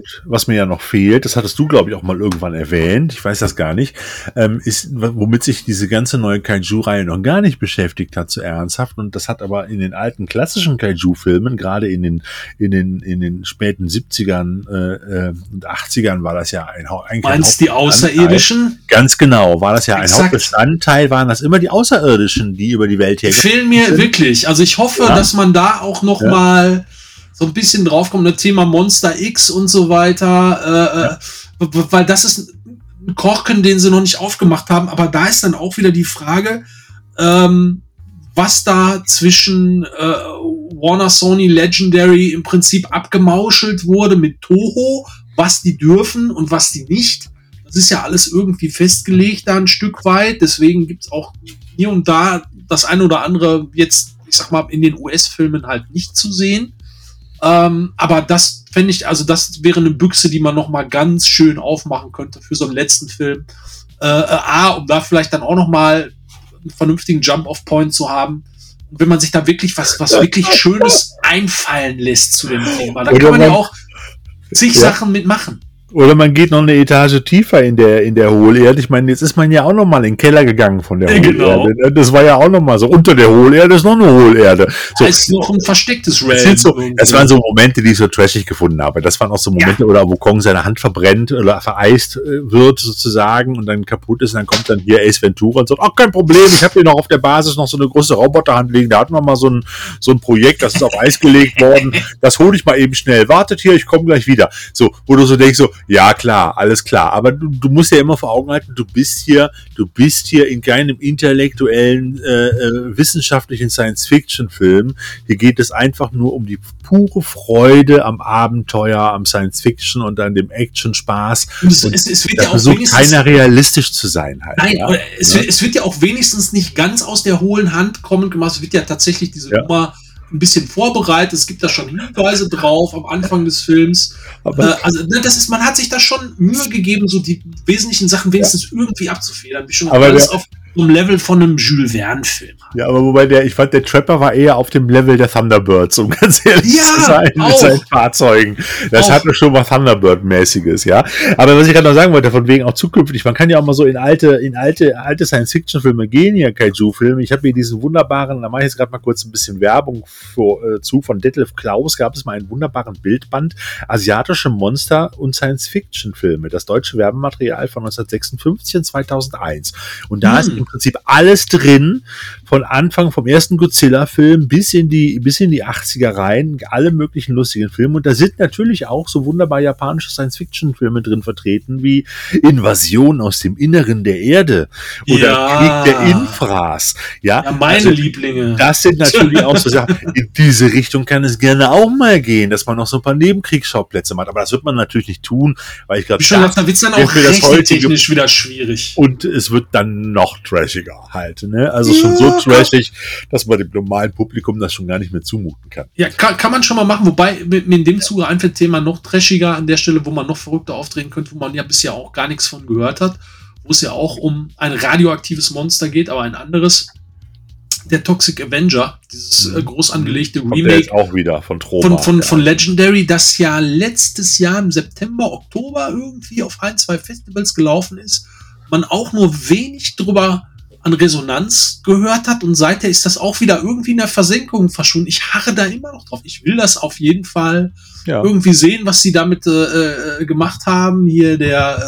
fehlt, das hattest du, glaube ich, auch mal irgendwann erwähnt, ich weiß das gar nicht, ist, womit sich diese ganze neue Kaiju-Reihe noch gar nicht beschäftigt hat, so ernsthaft. Und das hat aber in den alten klassischen Kaiju-Filmen, gerade in den späten 70ern und 80ern war das ja eigentlich Meinst die Außerirdischen? Ganz genau, war das ja ein Hauptbestandteil, waren das immer die Außerirdischen, die über die Welt hergekommen sind. Fehlen mir wirklich. Also ich hoffe, dass man da auch noch mal so ein bisschen draufkommt, das Thema Monster X und so weiter, weil das ist ein Korken, den sie noch nicht aufgemacht haben, aber da ist dann auch wieder die Frage, was da zwischen Warner, Sony, Legendary im Prinzip abgemauschelt wurde mit Toho, was die dürfen und was die nicht. Das ist ja alles irgendwie festgelegt da ein Stück weit, deswegen gibt es auch hier und da das eine oder andere jetzt, ich sag mal, in den US-Filmen halt nicht zu sehen. Aber das fände ich, also das wäre eine Büchse, die man noch mal ganz schön aufmachen könnte für so einen letzten Film. Um da vielleicht dann auch noch mal einen vernünftigen Jump-Off-Point zu haben. Und wenn man sich da wirklich was wirklich Schönes einfallen lässt zu dem Thema, da kann man ja auch zig Sachen mitmachen. Oder man geht noch eine Etage tiefer in der Hohlerde. Ich meine, jetzt ist man ja auch noch mal in den Keller gegangen von der Hohlerde. Genau. Das war ja auch noch mal so. Unter der Hohlerde ist noch eine Hohlerde. So, da ist noch ein verstecktes Realm. Das waren so Momente, die ich so trashig gefunden habe. Das waren auch so Momente, oder wo Kong seine Hand verbrennt oder vereist wird sozusagen und dann kaputt ist. Und dann kommt dann hier Ace Ventura und sagt, ach, kein Problem, ich habe hier noch auf der Basis noch so eine große Roboterhand liegen. Da hatten wir mal so ein Projekt, das ist auf Eis gelegt worden. Das hole ich mal eben schnell. Wartet hier, ich komme gleich wieder. So, wo du so denkst, so, Ja, klar, alles klar. Aber du musst ja immer vor Augen halten, du bist hier in keinem intellektuellen, wissenschaftlichen Science-Fiction-Film. Hier geht es einfach nur um die pure Freude am Abenteuer, am Science-Fiction und an dem Action-Spaß. Es wird ja auch versucht keiner realistisch zu sein halt. Nein, ja? Es wird ja auch wenigstens nicht ganz aus der hohlen Hand kommen gemacht. Es wird ja tatsächlich diese Nummer ein bisschen vorbereitet. Es gibt da schon Hinweise drauf am Anfang des Films. Also man hat sich da schon Mühe gegeben, so die wesentlichen Sachen wenigstens irgendwie abzufedern. Wie schon alles auf einem Level von einem Jules Verne-Film. Ja, aber wobei ich fand, der Trapper war eher auf dem Level der Thunderbirds, um ganz ehrlich zu sein, mit seinen Fahrzeugen. Das hatte schon was Thunderbird-mäßiges, ja. Aber was ich gerade noch sagen wollte, von wegen auch zukünftig, man kann ja auch mal so in alte Science-Fiction-Filme gehen, hier Kaiju-Filme. Ich habe hier diesen wunderbaren, da mache ich jetzt gerade mal kurz ein bisschen Werbung von Detlef Klaus, gab es mal einen wunderbaren Bildband, asiatische Monster und Science-Fiction-Filme, das deutsche Werbematerial von 1956 und 2001. Und da ist im Prinzip alles drin, von Anfang vom ersten Godzilla-Film bis in die 80er rein, alle möglichen lustigen Filme. Und da sind natürlich auch so wunderbar japanische Science-Fiction-Filme drin vertreten, wie Invasion aus dem Inneren der Erde oder Krieg der Infras. Ja, meine Lieblinge. Das sind natürlich auch so Sachen, in diese Richtung kann es gerne auch mal gehen, dass man noch so ein paar Nebenkriegsschauplätze macht. Aber das wird man natürlich nicht tun, weil ich glaube, da wird es dann auch technisch wieder schwierig. Und es wird dann noch trashiger halt, ne? Also schon so trashig, dass man dem normalen Publikum das schon gar nicht mehr zumuten kann. Ja, kann man schon mal machen, wobei mir in dem Zuge ein Thema noch trashiger an der Stelle, wo man noch verrückter aufdrehen könnte, wo man ja bisher auch gar nichts von gehört hat, wo es ja auch um ein radioaktives Monster geht, aber ein anderes, der Toxic Avenger, dieses groß angelegte Remake. Jetzt auch wieder von Troma. Von Legendary, das ja letztes Jahr im September, Oktober irgendwie auf 1-2 Festivals gelaufen ist, man auch nur wenig drüber an Resonanz gehört hat und seither ist das auch wieder irgendwie in der Versenkung verschwunden. Ich harre da immer noch drauf. Ich will das auf jeden Fall irgendwie sehen, was sie damit gemacht haben. Hier der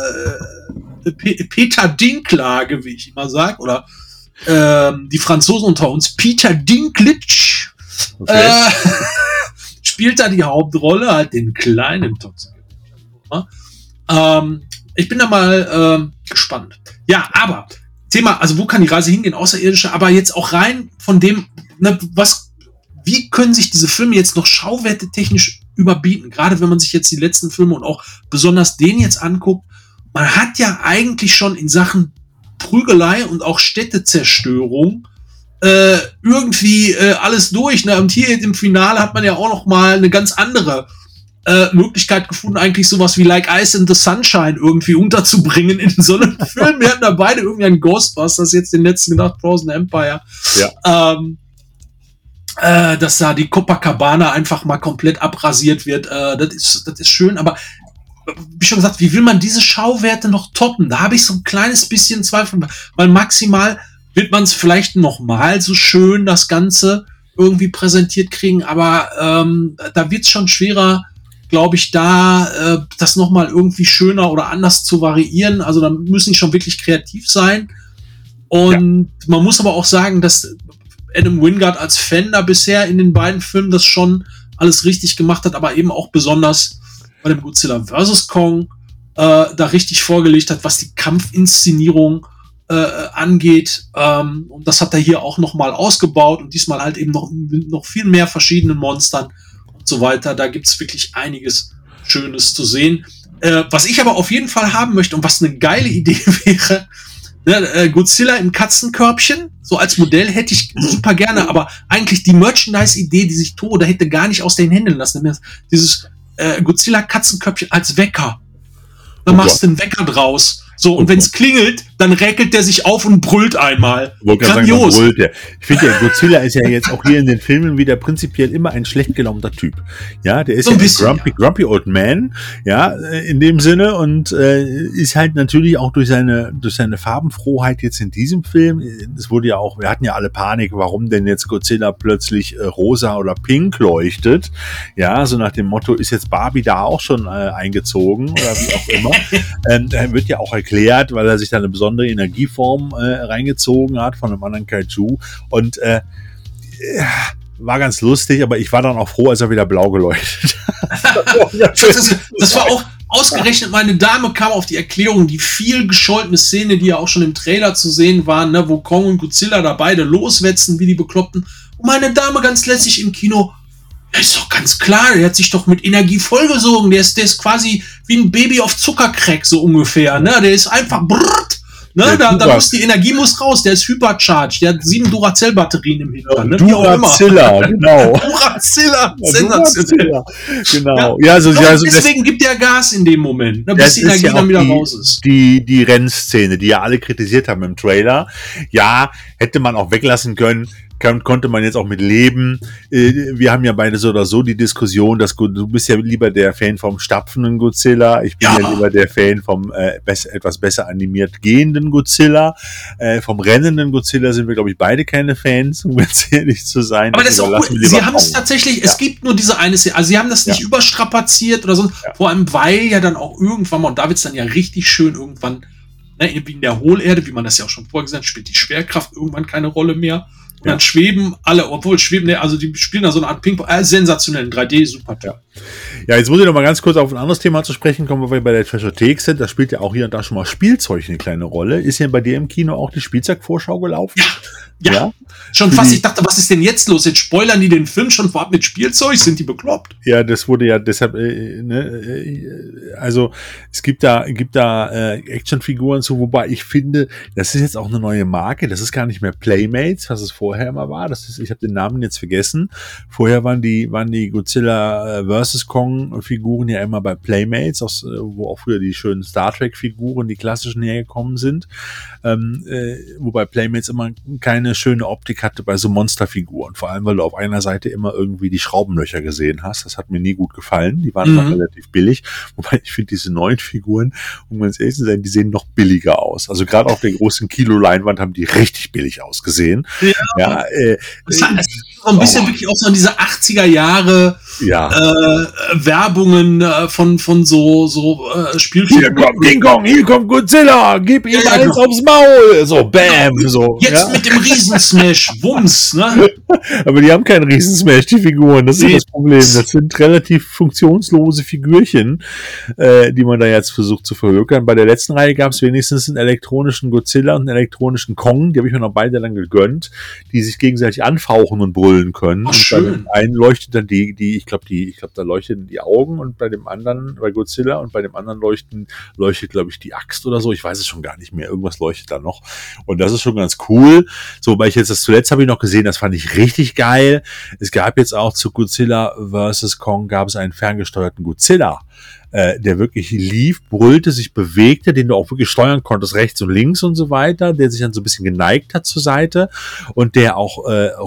Peter Dinklage, wie ich immer sage, oder die Franzosen unter uns, Peter Dinklage, spielt da die Hauptrolle, halt den kleinen Toxic. Ich bin da mal gespannt. Ja, aber Thema, also wo kann die Reise hingehen, Außerirdische, aber jetzt auch rein von dem, wie können sich diese Filme jetzt noch schauwertetechnisch überbieten, gerade wenn man sich jetzt die letzten Filme und auch besonders den jetzt anguckt, man hat ja eigentlich schon in Sachen Prügelei und auch Städtezerstörung irgendwie alles durch, ne? Und hier im Finale hat man ja auch noch mal eine ganz andere Möglichkeit gefunden, eigentlich sowas wie Like Ice in the Sunshine irgendwie unterzubringen in so einem Film. Wir hatten da beide irgendwie einen Ghostbusters, jetzt den letzten gedacht, Frozen Empire. Dass da die Copacabana einfach mal komplett abrasiert wird. Das ist schön, aber wie schon gesagt, wie will man diese Schauwerte noch toppen? Da habe ich so ein kleines bisschen Zweifel, weil maximal wird man es vielleicht noch mal so schön das Ganze irgendwie präsentiert kriegen, aber da wird es schon schwerer, glaube ich, das nochmal irgendwie schöner oder anders zu variieren. Also da müssen die schon wirklich kreativ sein. Und man muss aber auch sagen, dass Adam Wingard als Fan da bisher in den beiden Filmen das schon alles richtig gemacht hat, aber eben auch besonders bei dem Godzilla vs. Kong da richtig vorgelegt hat, was die Kampfinszenierung angeht. Und das hat er hier auch nochmal ausgebaut und diesmal halt eben noch viel mehr verschiedenen Monstern und so weiter. Da gibt's wirklich einiges Schönes zu sehen. Was ich aber auf jeden Fall haben möchte und was eine geile Idee wäre, Godzilla im Katzenkörbchen, so als Modell hätte ich super gerne, aber eigentlich die Merchandise-Idee, die sich Toho da hätte gar nicht aus den Händen lassen. Dieses Godzilla-Katzenkörbchen als Wecker. Dann machst du einen Wecker draus. So, und wenn es klingelt, dann räkelt der sich auf und brüllt einmal. Grandios. Sagen, brüllt ich finde, der Godzilla ist ja jetzt auch hier in den Filmen wieder prinzipiell immer ein schlecht gelaunter Typ. Ja, der ist so ein grumpy old man, ja, in dem Sinne und ist halt natürlich auch durch seine Farbenfrohheit jetzt in diesem Film, es wurde ja auch, wir hatten ja alle Panik, warum denn jetzt Godzilla plötzlich rosa oder pink leuchtet. Ja, so nach dem Motto, ist jetzt Barbie da auch schon eingezogen oder wie auch immer. Da wird ja auch erklärt, weil er sich da eine besondere Energieform reingezogen hat von einem anderen Kaiju und war ganz lustig, aber ich war dann auch froh, als er wieder blau geleuchtet hat. Das war ausgerechnet meine Dame kam auf die Erklärung, die viel gescholtene Szene, die ja auch schon im Trailer zu sehen war, ne, wo Kong und Godzilla da beide loswetzen, wie die Bekloppten. Und meine Dame ganz lässig im Kino, ist doch ganz klar, der hat sich doch mit Energie vollgesogen. Der ist quasi wie ein Baby auf Zuckercrack, so ungefähr. Ne? Der ist einfach brrrt. Ne? Da muss die Energie raus. Der ist hypercharged. Der hat 7 Duracell-Batterien im Hintern. Ne? Duracilla, genau. Duracilla, sensationell. Genau. Deswegen gibt der Gas in dem Moment, ne? Bis die Energie dann wieder raus ist. Die Rennszene, die ja alle kritisiert haben im Trailer. Ja, hätte man auch weglassen können. Konnte man jetzt auch mit leben. Wir haben ja beide so oder so die Diskussion, dass du bist ja lieber der Fan vom stapfenden Godzilla, ich bin ja lieber der Fan vom etwas besser animiert gehenden Godzilla. Vom rennenden Godzilla sind wir, glaube ich, beide keine Fans, um ganz ehrlich zu sein. Aber das ist auch gut. Sie haben es tatsächlich, es gibt nur diese eine Szene, also sie haben das nicht überstrapaziert oder so, vor allem weil ja dann auch irgendwann mal, und da wird es dann ja richtig schön irgendwann, ne, wie in der Hohlerde, wie man das ja auch schon vorher gesagt hat, spielt die Schwerkraft irgendwann keine Rolle mehr. Und dann schweben alle, also die spielen da so eine Art Ping-Pong, sensationell, 3D, super. Ja, jetzt muss ich noch mal ganz kurz auf ein anderes Thema zu sprechen kommen, weil wir bei der Treasure-Thek sind. Da spielt ja auch hier und da schon mal Spielzeug eine kleine Rolle. Ist ja bei dir im Kino auch die Spielzeugvorschau gelaufen? Ja. Schon fast, ich dachte, was ist denn jetzt los? Jetzt spoilern die den Film schon vorab mit Spielzeug? Sind die bekloppt? Ja, das wurde ja deshalb, also es gibt da Actionfiguren zu, wobei ich finde, das ist jetzt auch eine neue Marke, das ist gar nicht mehr Playmates, was es vorher immer war. Ich habe den Namen jetzt vergessen. Vorher waren die Godzilla vs. Kong Figuren ja immer bei Playmates, wo auch früher die schönen Star Trek Figuren, die klassischen hergekommen sind. Wobei Playmates immer keine schöne Optik hatte bei so Monsterfiguren. Vor allem, weil du auf einer Seite immer irgendwie die Schraubenlöcher gesehen hast. Das hat mir nie gut gefallen. Die waren noch relativ billig. Wobei ich finde, diese neuen Figuren, um ganz ehrlich zu sein, die sehen noch billiger aus. Also gerade auf der großen Kilo-Leinwand haben die richtig billig ausgesehen. Das hat so ein bisschen wirklich auch so an diese 80er Jahre Werbungen von so Spielfiguren. King Kong, hier kommt Godzilla, gib ihm eins aufs Maul. So, bam. So, jetzt mit dem Riesensmash, Wumms, ne? Aber die haben keinen Riesensmash, die Figuren. Das ist das Problem. Das sind relativ funktionslose Figürchen, die man da jetzt versucht zu verhökern. Bei der letzten Reihe gab es wenigstens einen elektronischen Godzilla und einen elektronischen Kong. Die habe ich mir noch beide dann gegönnt, die sich gegenseitig anfauchen und brüllen können. Ach, schön. Und bei dem einen leuchtet dann ich glaube, da leuchten die Augen und bei dem anderen, bei Godzilla und bei dem anderen leuchtet, glaube ich, die Axt oder so. Ich weiß es schon gar nicht mehr. Irgendwas leuchtet da noch. Und das ist schon ganz cool. So, weil zuletzt habe ich noch gesehen, das fand ich richtig geil. Es gab jetzt auch zu Godzilla vs. Kong gab es einen ferngesteuerten Godzilla, der wirklich lief, brüllte, sich bewegte, den du auch wirklich steuern konntest, rechts und links und so weiter, der sich dann so ein bisschen geneigt hat zur Seite und der auch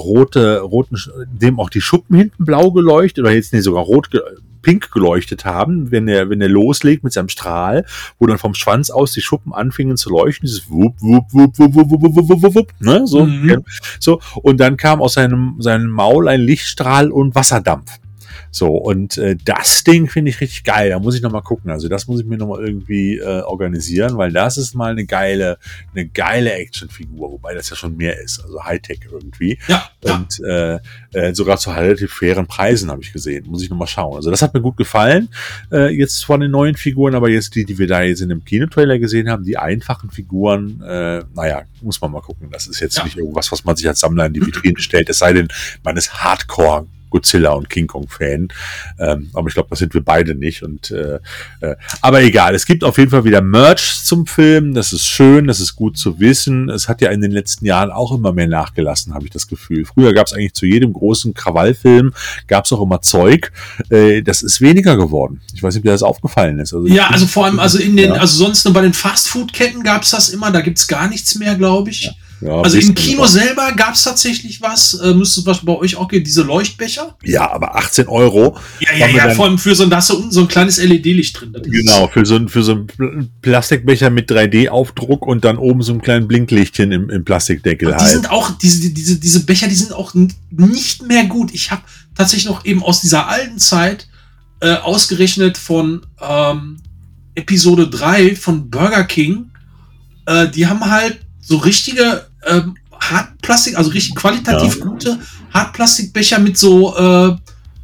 dem auch die Schuppen hinten blau geleuchtet oder jetzt sogar pink geleuchtet haben, wenn er loslegt mit seinem Strahl, wo dann vom Schwanz aus die Schuppen anfingen zu leuchten, dieses wupp, wupp, wupp, wupp, wupp, wupp, wupp, wupp, wupp, ne, so, so, und dann kam aus seinem Maul ein Lichtstrahl und Wasserdampf. So, und das Ding finde ich richtig geil. Da muss ich nochmal gucken. Also das muss ich mir nochmal irgendwie organisieren, weil das ist mal eine geile Actionfigur, wobei das ja schon mehr ist. Also Hightech irgendwie. Ja. Und sogar zu relativ fairen Preisen habe ich gesehen. Muss ich nochmal schauen. Also das hat mir gut gefallen. Jetzt von den neuen Figuren, aber jetzt die wir da jetzt in dem Kinotrailer gesehen haben, die einfachen Figuren, muss man mal gucken. Das ist jetzt nicht irgendwas, was man sich als Sammler in die Vitrine stellt. Es sei denn, man ist Hardcore Godzilla und King Kong Fan. Aber ich glaube, das sind wir beide nicht. Aber egal, es gibt auf jeden Fall wieder Merch zum Film. Das ist schön, das ist gut zu wissen. Es hat ja in den letzten Jahren auch immer mehr nachgelassen, habe ich das Gefühl. Früher gab es eigentlich zu jedem großen Krawallfilm gab es auch immer Zeug. Das ist weniger geworden. Ich weiß nicht, ob dir das aufgefallen ist. Also vor allem, also sonst nur bei den Fastfood-Ketten gab es das immer. Da gibt es gar nichts mehr, glaube ich. Ja, also im Kino selber gab es tatsächlich was, müsste es bei euch auch gehen, diese Leuchtbecher? Ja, aber 18 €. Ja, vor allem für da hast du unten so ein kleines LED-Licht drin. Genau, für so einen Plastikbecher mit 3D-Aufdruck und dann oben so ein kleines Blinklichtchen im Plastikdeckel. Und die sind auch, diese Becher, die sind auch nicht mehr gut. Ich habe tatsächlich noch eben aus dieser alten Zeit ausgerechnet von Episode 3 von Burger King, die haben halt so richtige Hartplastik, also richtig qualitativ gute Hartplastikbecher mit so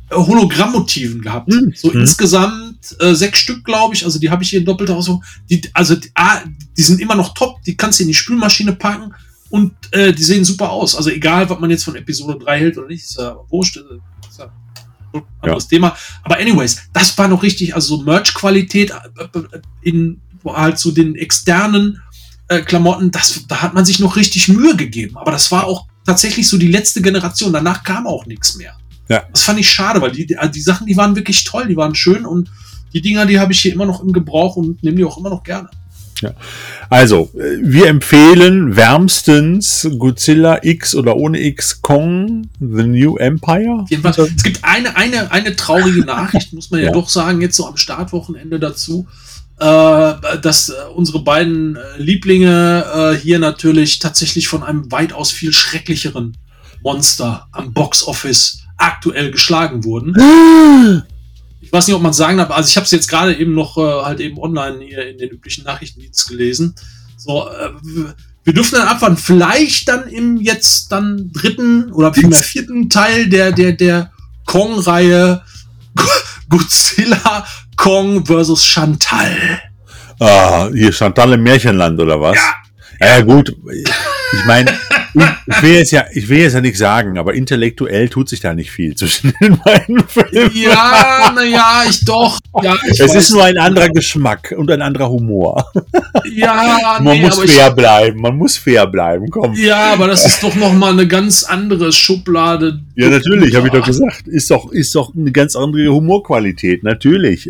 Hologrammmotiven gehabt. So insgesamt 6 Stück, glaube ich. Also die habe ich hier in doppelter Ausführung. Die sind immer noch top. Die kannst du in die Spülmaschine packen und die sehen super aus. Also egal, was man jetzt von Episode 3 hält oder nicht, ist ja wurscht. Ist ja ein anderes Thema. Aber anyways, das war noch richtig, also so Merch-Qualität in halt so den externen Klamotten, da hat man sich noch richtig Mühe gegeben. Aber das war auch tatsächlich so die letzte Generation. Danach kam auch nichts mehr. Ja. Das fand ich schade, weil die Sachen, die waren wirklich toll, die waren schön und die Dinger, die habe ich hier immer noch im Gebrauch und nehme die auch immer noch gerne. Ja. Also, wir empfehlen wärmstens Godzilla X oder ohne X Kong, The New Empire. Jedenfalls, es gibt eine traurige Nachricht, muss man ja doch sagen, jetzt so am Startwochenende dazu, dass unsere beiden Lieblinge hier natürlich tatsächlich von einem weitaus viel schrecklicheren Monster am Box-Office aktuell geschlagen wurden. Ich weiß nicht, ob man sagen darf, also ich habe es jetzt gerade eben noch halt eben online hier in den üblichen Nachrichtendienst gelesen. So, wir dürfen dann abwarten, vielleicht dann im jetzt dann 3. oder vielmehr 4. Teil der Kong-Reihe Godzilla Kong vs. Chantal. Hier Chantal im Märchenland oder was? Ja gut, ich meine, ich will jetzt ja nichts sagen, aber intellektuell tut sich da nicht viel zwischen den beiden Filmen. Ja, naja, es ist nur ein anderer Geschmack und ein anderer Humor. Ja, man muss fair bleiben, komm. Ja, aber das ist doch nochmal eine ganz andere Schublade. Ja, natürlich, habe ich doch gesagt. Ist doch eine ganz andere Humorqualität, natürlich.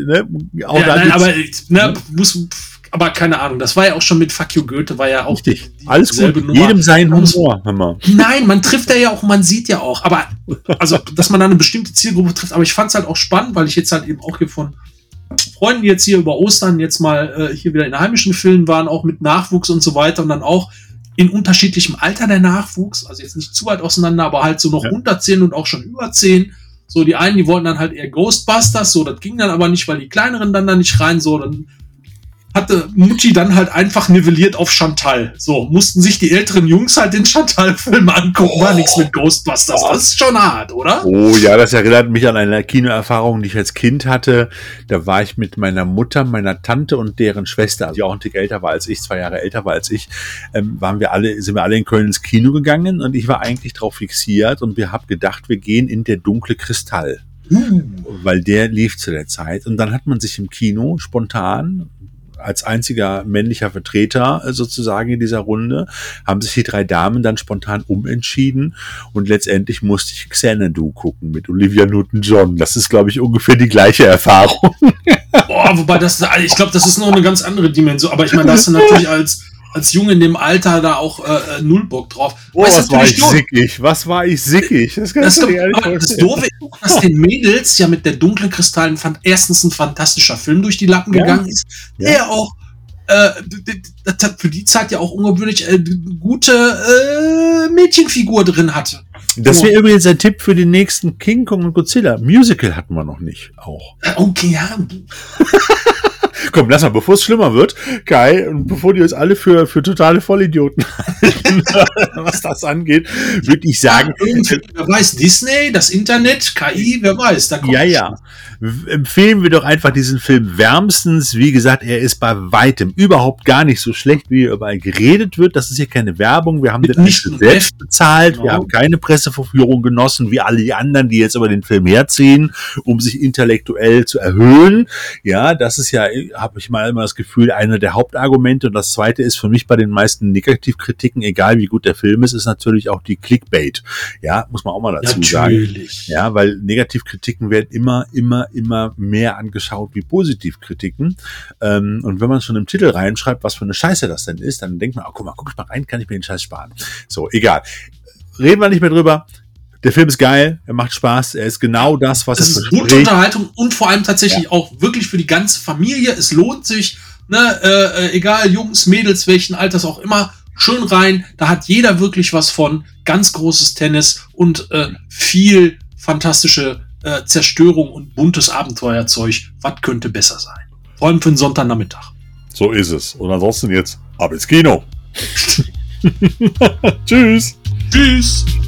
Aber keine Ahnung, das war ja auch schon mit Fuck You Goethe, war ja auch richtig. Alles gut, Nummer. Jedem sein Humor. Nein, man trifft ja auch, man sieht ja auch, aber, also, dass man da eine bestimmte Zielgruppe trifft, aber ich fand es halt auch spannend, weil ich jetzt halt eben auch hier von Freunden, die jetzt hier über Ostern jetzt mal hier wieder in heimischen Filmen waren, auch mit Nachwuchs und so weiter und dann auch in unterschiedlichem Alter der Nachwuchs, also jetzt nicht zu weit auseinander, aber halt so noch unter 10 und auch schon über 10. So, die einen, die wollten dann halt eher Ghostbusters, so, das ging dann aber nicht, weil die Kleineren dann da nicht rein, so, dann hatte Mutti dann halt einfach nivelliert auf Chantal. So, mussten sich die älteren Jungs halt den Chantal-Film angucken. War nichts mit Ghostbusters. Das ist schon hart, oder? Oh ja, das erinnert mich an eine Kinoerfahrung, die ich als Kind hatte. Da war ich mit meiner Mutter, meiner Tante und deren Schwester, die auch ein Tick älter war als ich, 2 Jahre älter war als ich, sind wir alle in Köln ins Kino gegangen und ich war eigentlich drauf fixiert und wir haben gedacht, wir gehen in Der dunkle Kristall. Weil der lief zu der Zeit. Und dann hat man sich im Kino spontan als einziger männlicher Vertreter sozusagen in dieser Runde, haben sich die 3 Damen dann spontan umentschieden und letztendlich musste ich Xanadu gucken mit Olivia Newton-John. Das ist, glaube ich, ungefähr die gleiche Erfahrung. Boah, wobei ich glaube, das ist noch eine ganz andere Dimension. Aber ich meine, da hast du natürlich als Junge in dem Alter da auch null Bock drauf. Oh, was war ich sickig. Das Doofe ist, dass den Mädels ja mit Der dunkle Kristall erstens ein fantastischer Film durch die Lappen gegangen ist, der auch für die Zeit ja auch ungewöhnlich gute Mädchenfigur drin hatte. Das wäre übrigens ein Tipp für den nächsten King Kong und Godzilla. Musical hatten wir noch nicht. Auch. Okay, ja. Komm, lass mal, bevor es schlimmer wird, Kai, und bevor die uns alle für totale Vollidioten halten, was das angeht, würde ich sagen... Wer weiß, Disney, das Internet, KI, wer weiß. Da kommt empfehlen wir doch einfach diesen Film wärmstens. Wie gesagt, er ist bei weitem überhaupt gar nicht so schlecht, wie überall geredet wird. Das ist hier keine Werbung. Wir haben den nicht selbst bezahlt. Genau. Wir haben keine Presseverführung genossen, wie alle die anderen, die jetzt über den Film herziehen, um sich intellektuell zu erhöhen. Ja, das ist ja, habe ich mal immer das Gefühl, einer der Hauptargumente. Und das zweite ist für mich bei den meisten Negativkritiken, egal wie gut der Film ist natürlich auch die Clickbait. Ja, muss man auch mal dazu sagen. Ja, weil Negativkritiken werden immer mehr angeschaut wie Positivkritiken. Und wenn man schon im Titel reinschreibt, was für eine Scheiße das denn ist, dann denkt man, guck ich mal rein, kann ich mir den Scheiß sparen. So, egal. Reden wir nicht mehr drüber. Der Film ist geil, er macht Spaß, er ist genau das, was es ist. Gute Unterhaltung und vor allem tatsächlich auch wirklich für die ganze Familie. Es lohnt sich, ne, egal, Jungs, Mädels, welchen Alters auch immer, schön rein. Da hat jeder wirklich was von. Ganz großes Tennis und viel fantastische Zerstörung und buntes Abenteuerzeug. Was könnte besser sein? Vor allem für einen Sonntagnachmittag. So ist es. Und ansonsten jetzt ab ins Kino. Tschüss. Tschüss.